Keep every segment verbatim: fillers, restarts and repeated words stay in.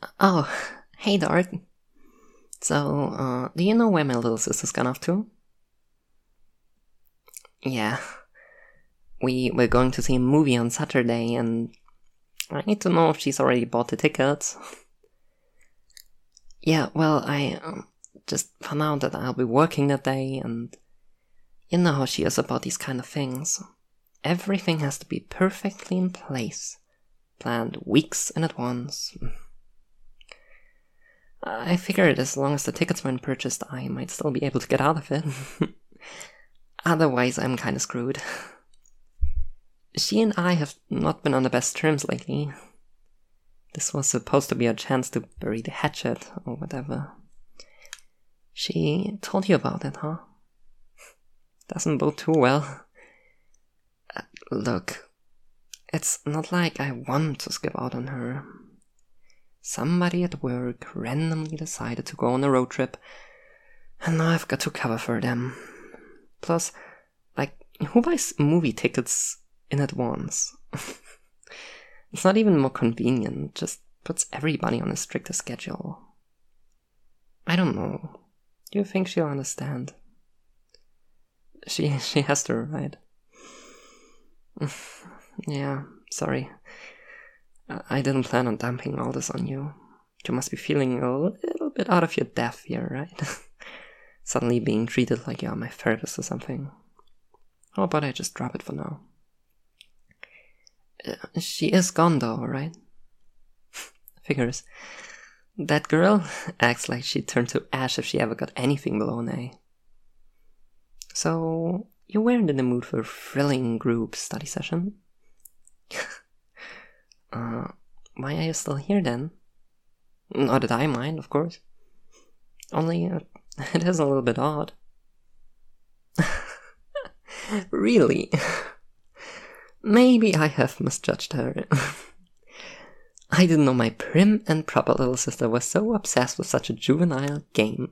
Oh, hey Dark. So, uh, do you know where my little sister's gone off to? Yeah. We were going to see a movie on Saturday, and I need to know if she's already bought the tickets. Yeah, well, I um, just found out that I'll be working that day, and you know how she is about these kind of things. Everything has to be perfectly in place, planned weeks in advance. I figured as long as the tickets weren't purchased, I might still be able to get out of it. Otherwise, I'm kinda screwed. She and I have not been on the best terms lately. This was supposed to be a chance to bury the hatchet, or whatever. She told you about it, huh? Doesn't bode too well. Uh, look, it's not like I want to skip out on her. Somebody at work randomly decided to go on a road trip, and now I've got to cover for them. Plus, like, who buys movie tickets in advance? It's not even more convenient, just puts everybody on a stricter schedule. I don't know. Do you think she'll understand? She she has to, right? Yeah, sorry. I didn't plan on dumping all this on you. You must be feeling a little bit out of your depth here, right? Suddenly being treated like you're my therapist or something. How about I just drop it for now? Uh, she is gone though, right? Figures. That girl acts like she'd turn to ash if she ever got anything below an A. So, you weren't in the mood for a thrilling group study session? uh, why are you still here then? Not that I mind, of course. Only, uh, it is a little bit odd. Really? Maybe I have misjudged her. I didn't know my prim and proper little sister was so obsessed with such a juvenile game.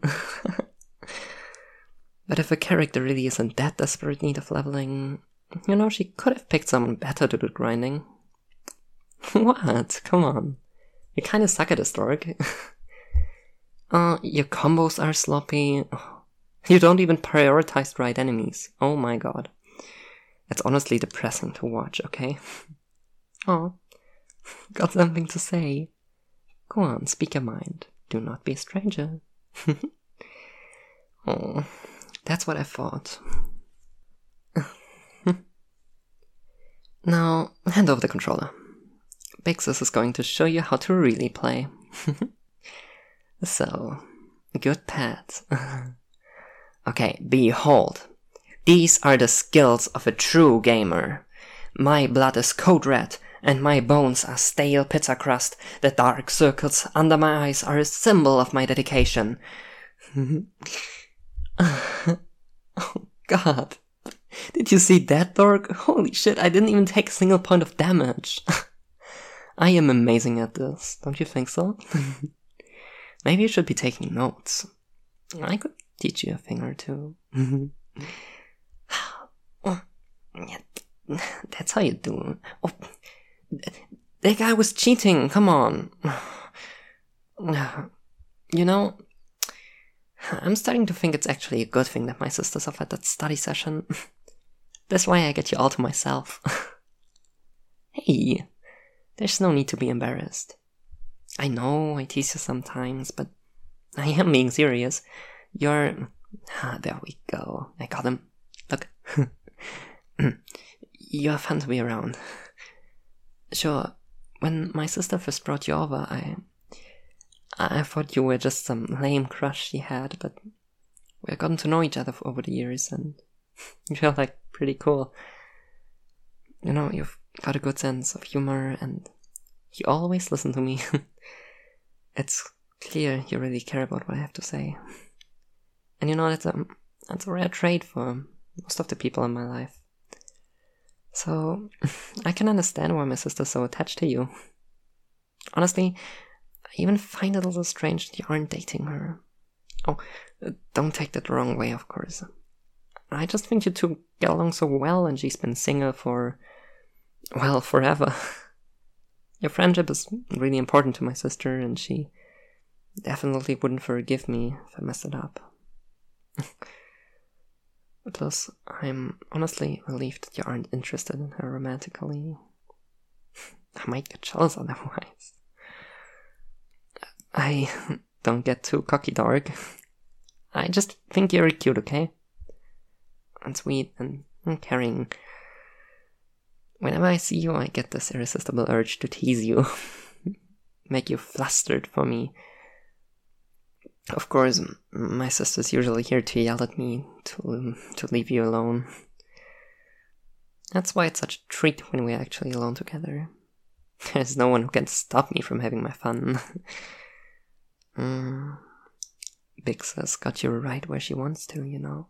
But if a character really is in that desperate need of leveling, you know, she could have picked someone better to do the grinding. What? Come on. You kinda suck at this, Dork. uh, your combos are sloppy. You don't even prioritize the right enemies. Oh my god. It's honestly depressing to watch, okay? Oh, got something to say? Go on, speak your mind. Do not be a stranger. Oh, that's what I thought. Now, hand over the controller. Bixus is going to show you how to really play. So, good pet. Okay, behold. These are the skills of a true gamer. My blood is code red, and my bones are stale pizza crust. The dark circles under my eyes are a symbol of my dedication. Oh god. Did you see that, Dork? Holy shit, I didn't even take a single point of damage. I am amazing at this, don't you think so? Maybe you should be taking notes. I could teach you a thing or two. That's how you do. Oh, that guy was cheating, come on. You know, I'm starting to think it's actually a good thing that my sister's off at that study session. That's why I get you all to myself. Hey, there's no need to be embarrassed. I know I tease you sometimes, but I am being serious. You're... Ah, there we go. I got him. Look. You're fun to be around. Sure, when my sister first brought you over, I... I thought you were just some lame crush she had, but we've gotten to know each other over the years, and you're, like, pretty cool. You know, you've got a good sense of humor, and you always listen to me. It's clear you really care about what I have to say. And you know, that's a, that's a rare trait for most of the people in my life. So, I can understand why my sister's so attached to you. Honestly, I even find it a little strange that you aren't dating her. Oh, don't take that the wrong way, of course. I just think you two get along so well, and she's been single for, well, forever. Your friendship is really important to my sister, and she definitely wouldn't forgive me if I messed it up. Plus, I'm honestly relieved that you aren't interested in her romantically. I might get jealous otherwise. I don't get too cocky, dog. I just think you're cute, okay? And sweet and caring. Whenever I see you, I get this irresistible urge to tease you. Make you flustered for me. Of course, my sister's usually here to yell at me to, to leave you alone. That's why it's such a treat when we're actually alone together. There's no one who can stop me from having my fun. mm. Big Sis got you right where she wants to, you know.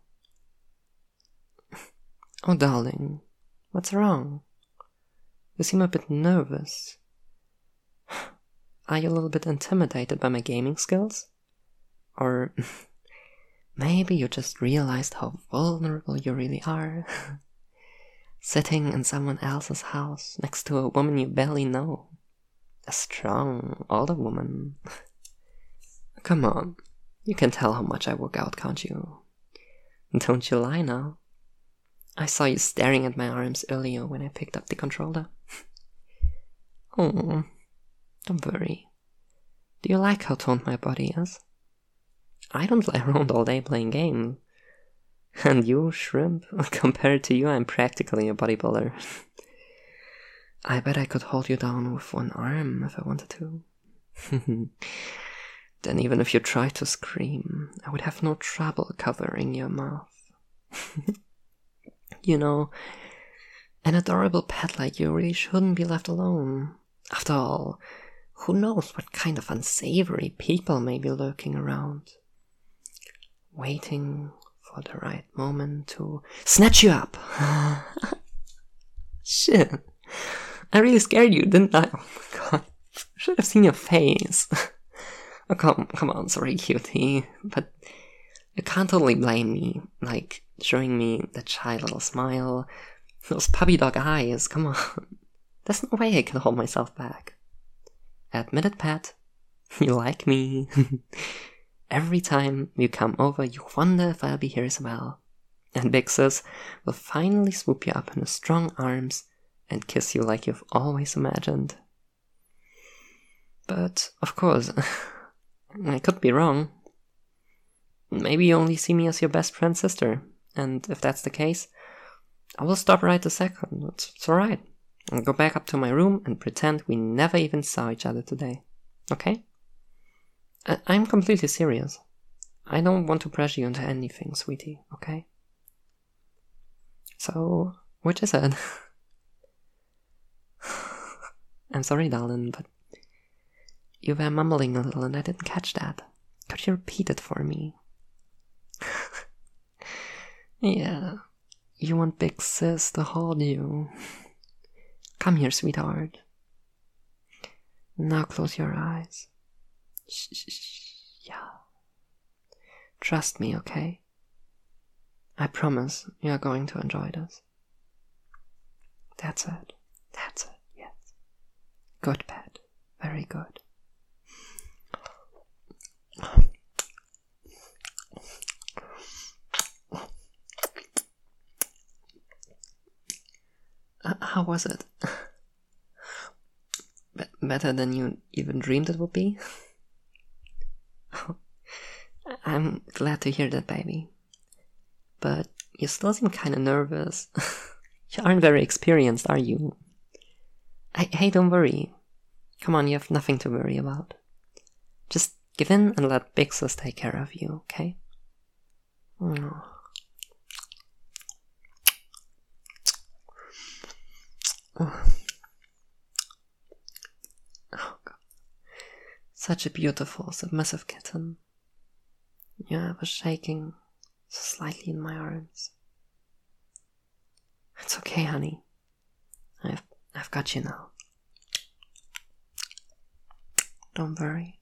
Oh, darling, what's wrong? You seem a bit nervous. Are you a little bit intimidated by my gaming skills? Or maybe you just realized how vulnerable you really are. Sitting in someone else's house next to a woman you barely know. A strong, older woman. Come on, you can tell how much I work out, can't you? Don't you lie now. I saw you staring at my arms earlier when I picked up the controller. Oh, don't worry. Do you like how toned my body is? I don't lie around all day playing games. And you, shrimp, compared to you, I'm practically a bodybuilder. I bet I could hold you down with one arm if I wanted to. Then even if you tried to scream, I would have no trouble covering your mouth. You know, an adorable pet like you really shouldn't be left alone. After all, who knows what kind of unsavory people may be lurking around, waiting for the right moment to snatch you up. Shit, I really scared you, didn't I? Oh my god, I should have seen your face. Oh, come, come on, sorry, cutie, but you can't totally blame me, like, showing me that shy little smile, those puppy dog eyes, come on. There's no way I can hold myself back. Admit it, Pat, you like me. Every time you come over, you wonder if I'll be here as well. And Big Sis will finally swoop you up in her strong arms and kiss you like you've always imagined. But, of course, I could be wrong. Maybe you only see me as your best friend's sister, and if that's the case, I will stop right a second. It's, it's alright. I'll go back up to my room and pretend we never even saw each other today. Okay? I- I'm completely serious. I don't want to pressure you into anything, sweetie, okay? So, which is it? I'm sorry, darling, but you were mumbling a little and I didn't catch that. Could you repeat it for me? Yeah, you want Big Sis to hold you. Come here, sweetheart. Now close your eyes. Shh, shh, shh. Yeah. Trust me, okay? I promise you are going to enjoy this. That's it. That's it, yes. Good, Pat. Very good. Uh, how was it? Be- better than you even dreamed it would be? I'm glad to hear that, baby. But you still seem kinda nervous. You aren't very experienced, are you? I- hey, don't worry. Come on, you have nothing to worry about. Just give in and let Big Sis take care of you, okay? Oh. Oh. Oh, God. Such a beautiful, submissive kitten. Yeah, I was shaking so slightly in my arms. It's okay, honey. I've I've got you now. Don't worry.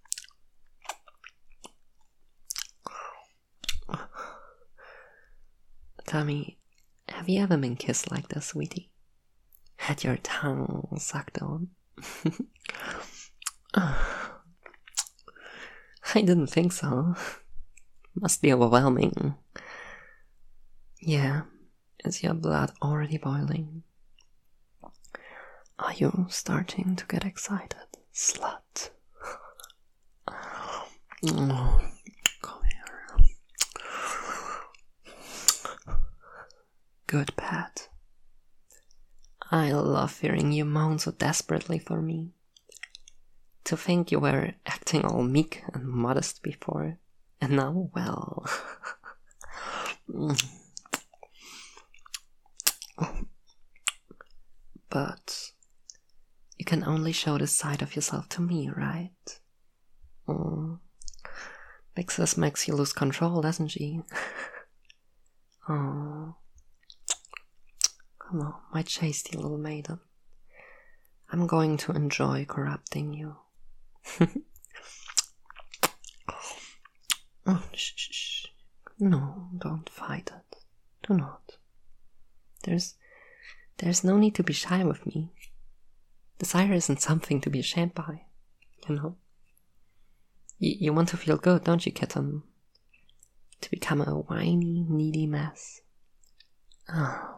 Tell me, have you ever been kissed like this, sweetie? Had your tongue sucked on? I didn't think so. Must be overwhelming. Yeah, is your blood already boiling? Are you starting to get excited, slut? Oh, come here. Good pet. I love hearing you moan so desperately for me. To think you were acting all meek and modest before, and now, well... But you can only show this side of yourself to me, right? Oh, Vixus makes you lose control, doesn't she? Oh, come on, my chasty little maiden. I'm going to enjoy corrupting you. Oh, shh, shh, shh. No, don't fight it. Do not. There's, there's no need to be shy with me. Desire isn't something to be ashamed by, you know. Y- you want to feel good, don't you, kitten? To become a whiny, needy mess. Oh.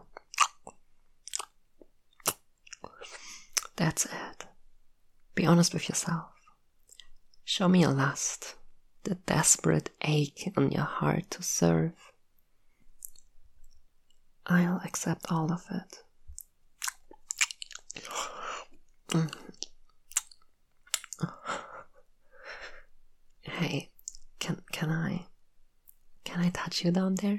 That's it. Be honest with yourself. Show me your lust, the desperate ache in your heart to serve. I'll accept all of it. Mm. Hey, can can I can I touch you down there?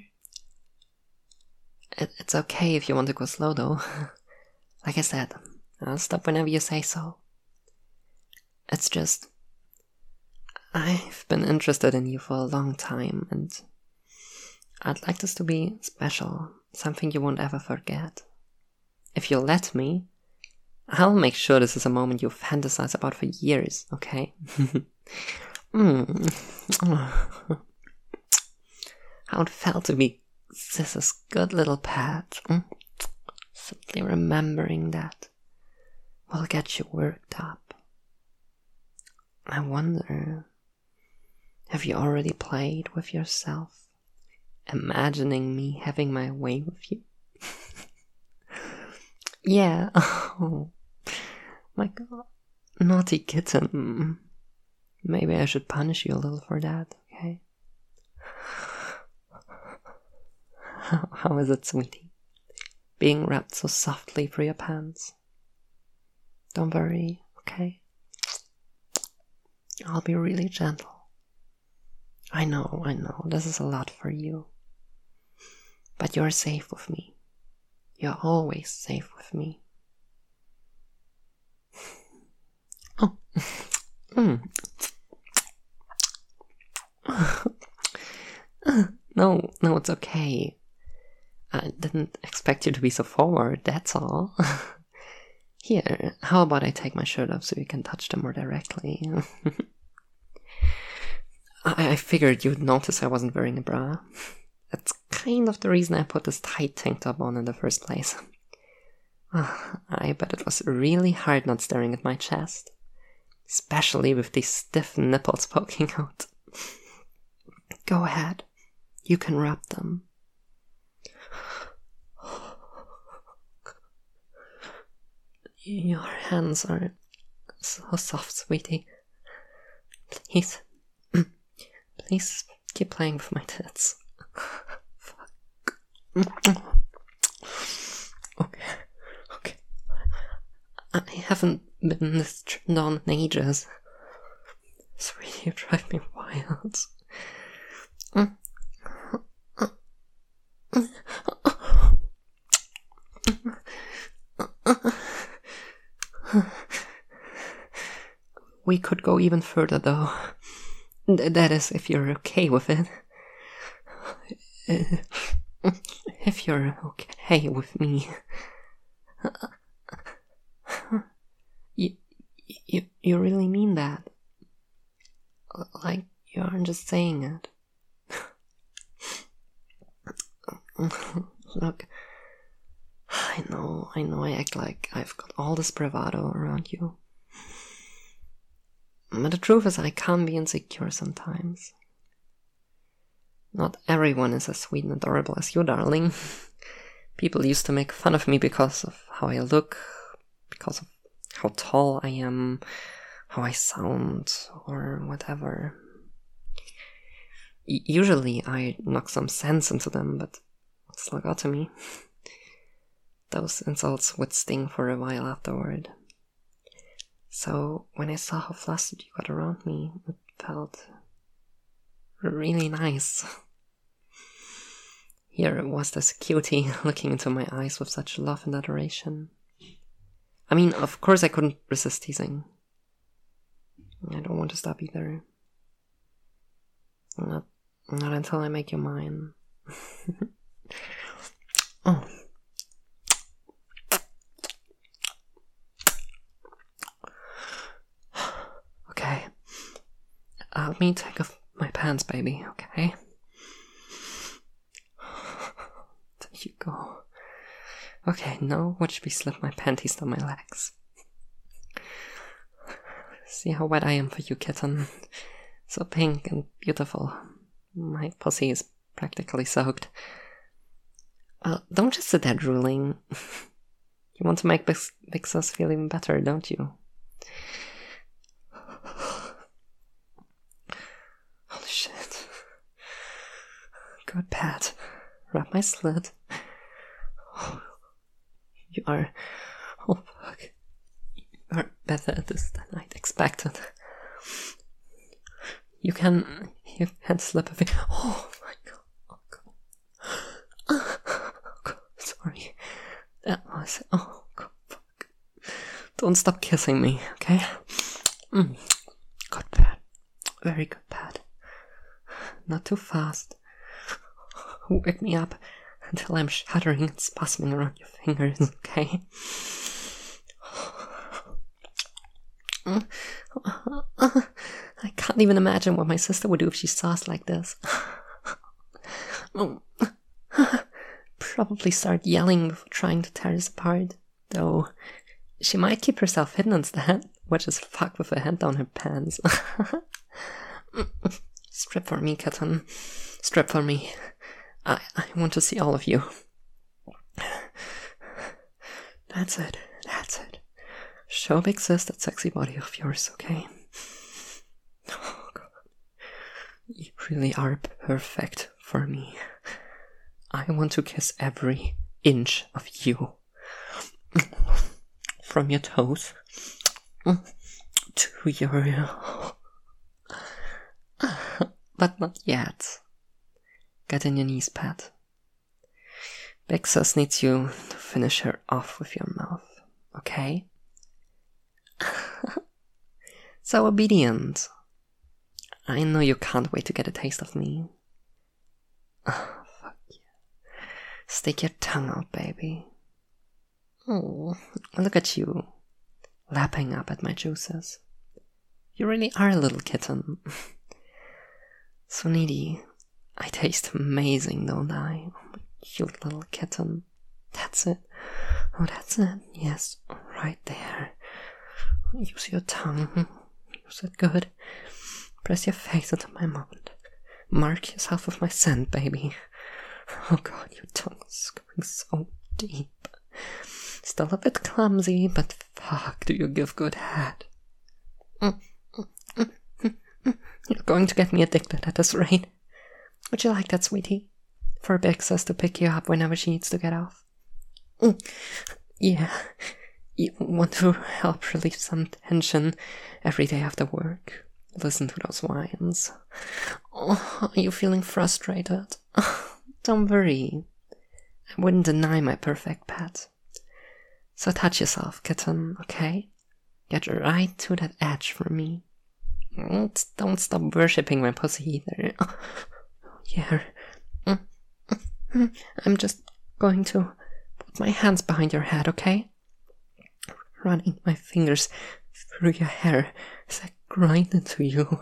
It, it's okay if you want to go slow though. Like I said, I'll stop whenever you say so. It's just I've been interested in you for a long time, and I'd like this to be special, something you won't ever forget. If you'll let me, I'll make sure this is a moment you fantasize about for years, okay? mm. How it felt to be Sis's good little pet. Mm. Simply remembering that will get you worked up. I wonder, have you already played with yourself, imagining me having my way with you? Yeah, oh my god, naughty kitten. Maybe I should punish you a little for that, okay? How, how is it, sweetie? Being wrapped so softly through your pants. Don't worry, okay? I'll be really gentle. I know, I know, this is a lot for you. But you're safe with me. You're always safe with me. Oh. Mm. No, no, it's okay. I didn't expect you to be so forward, that's all. Here, how about I take my shirt off so you can touch them more directly? I, I figured you'd notice I wasn't wearing a bra. That's kind of the reason I put this tight tank top on in the first place. I bet it was really hard not staring at my chest. Especially with these stiff nipples poking out. Go ahead. You can rub them. Your hands are so soft, sweetie. Please. Please keep playing with my tits. Fuck. Okay. Okay. I haven't been this turned on in ages. Sweetie, you drive me wild. We could go even further, though. That is, if you're okay with it. If you're okay with me. You, you, you really mean that? Like, you aren't just saying it. Look, I know, I know I act like I've got all this bravado around you. But the truth is I can be insecure sometimes. Not everyone is as sweet and adorable as you, darling. People used to make fun of me because of how I look, because of how tall I am, how I sound, or whatever. Y- usually I knock some sense into them, but it still got to me. Those insults would sting for a while afterward. So when I saw how flustered you got around me, it felt really nice. Here it was this cutie looking into my eyes with such love and adoration. I mean, of course I couldn't resist teasing. I don't want to stop either. Not, not until I make you mine. Oh. Okay. Uh, let me take off my pants, baby, okay? There you go. Okay, now watch me slip my panties down my legs. See how wet I am for you, kitten. So pink and beautiful. My pussy is practically soaked. Well, don't just sit there drooling. You want to make Big, Big Sus feel even better, don't you? Holy shit. Good pat. Wrap my slit. Oh, you are... Oh, fuck. You are better at this than I'd expected. You can... You can slip a finger... Oh, my God. Oh, God. Oh, God. Sorry. That was... Oh, God, fuck. Don't stop kissing me, okay? Mm. Good pat. Very good pat. Not too fast. Wake me up until I'm shuddering and spasming around your fingers, okay? I can't even imagine what my sister would do if she saw us like this. Probably start yelling before trying to tear us apart. Though, she might keep herself hidden instead, which is fuck with her head down her pants. Strip for me, kitten. Strip for me. I, I want to see all of you. That's it. That's it. Show Big Sis that sexy body of yours, okay? Oh, God. You really are perfect for me. I want to kiss every inch of you. From your toes to your... But not yet. Get in your knees, Pat. Big Sus needs you to finish her off with your mouth, okay? So obedient. I know you can't wait to get a taste of me. Oh, fuck yeah. Stick your tongue out, baby. Oh, look at you, lapping up at my juices. You really are a little kitten. So needy. I taste amazing, don't I? Oh, my cute little kitten. That's it. Oh, that's it. Yes, right there. Use your tongue. Use it good. Press your face into my mouth. Mark yourself with my scent, baby. Oh God, your tongue is going so deep. Still a bit clumsy, but fuck, do you give good head. Mm, mm, mm, mm, mm. You're going to get me addicted at this rate. Would you like that, sweetie? For Big Sus to pick you up whenever she needs to get off? Mm. Yeah. You want to help relieve some tension every day after work. Listen to those whines. Oh, are you feeling frustrated? Oh, don't worry. I wouldn't deny my perfect pet. So touch yourself, kitten, okay? Get right to that edge for me. Don't, don't stop worshipping my pussy either. Oh, yeah. I'm just going to put my hands behind your head, okay? Running my fingers through your hair as I grind into you.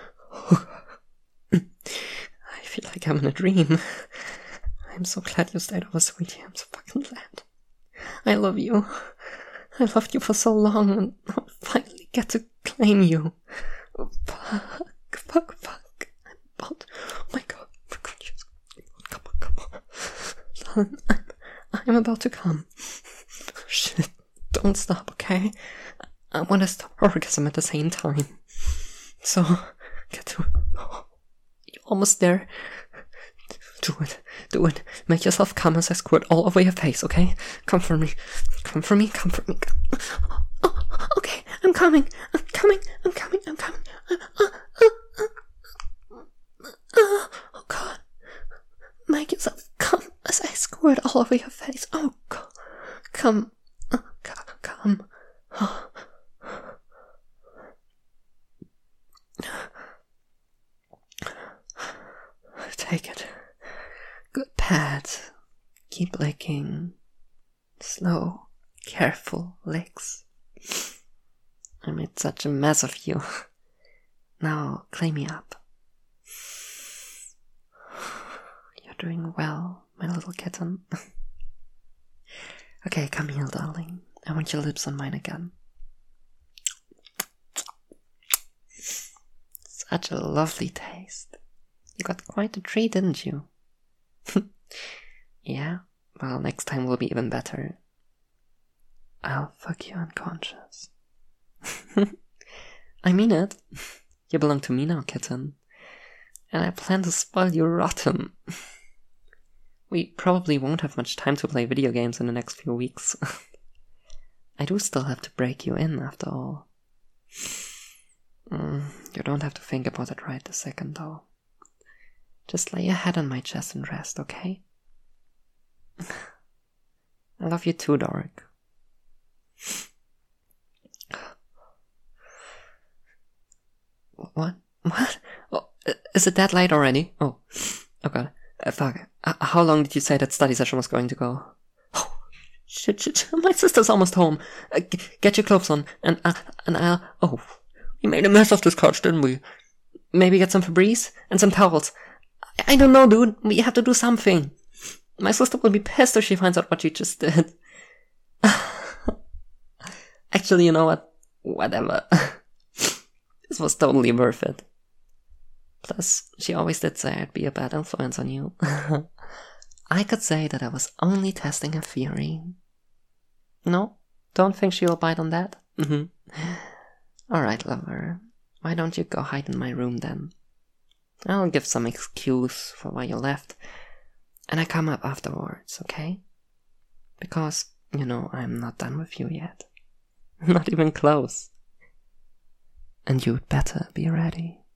I feel like I'm in a dream. I'm so glad you stayed over, sweetie. I'm so fucking glad. I love you. I loved you for so long, and I'm finally get to claim you. Fuck, fuck, fuck. I'm about. Oh my god. Come on, come on. Darling, I'm, I'm about to come. Shit. Don't stop, okay? I want to stop orgasm at the same time. So, get to it. Oh, you're almost there. Do it. Do it. Make yourself come as I squirt all over your face, okay? Come for me. Come for me. Come for me. Come. Oh, okay. I'm coming. I'm coming. I'm coming. I'm coming. Uh, uh, uh, uh, uh, oh, God. Make yourself come as I squirt all over your face. Oh, God. Come. Uh, come. Oh. Take it. Good pat. Keep licking. Slow, careful licks. I made such a mess of you. Now, clean me up. You're doing well, my little kitten. Okay, come here, darling. I want your lips on mine again. Such a lovely taste. You got quite a treat, didn't you? Yeah? Well, next time will be even better. I'll fuck you unconscious. I mean it. You belong to me now, kitten. And I plan to spoil you rotten. We probably won't have much time to play video games in the next few weeks. I do still have to break you in, after all. Mm, you don't have to think about it right this second, though. Just lay your head on my chest and rest, okay? I love you too, Doric. What? What? Oh, is it that late already? Oh, oh god. Uh, fuck. Uh, how long did you say that study session was going to go? Oh, shit, shit, shit. My sister's almost home. Uh, g- get your clothes on, and, uh, and I'll... Oh, we made a mess of this couch, didn't we? Maybe get some Febreze and some towels. I don't know, dude. We have to do something. My sister will be pissed if she finds out what you just did. Actually, you know what? Whatever. This was totally worth it. Plus, she always did say I'd be a bad influence on you. I could say that I was only testing a theory. No? Don't think she'll bite on that? Mm-hmm. Alright, lover. Why don't you go hide in my room then? I'll give some excuse for why you left, and I come up afterwards, okay? Because, you know, I'm not done with you yet. Not even close. And you'd better be ready.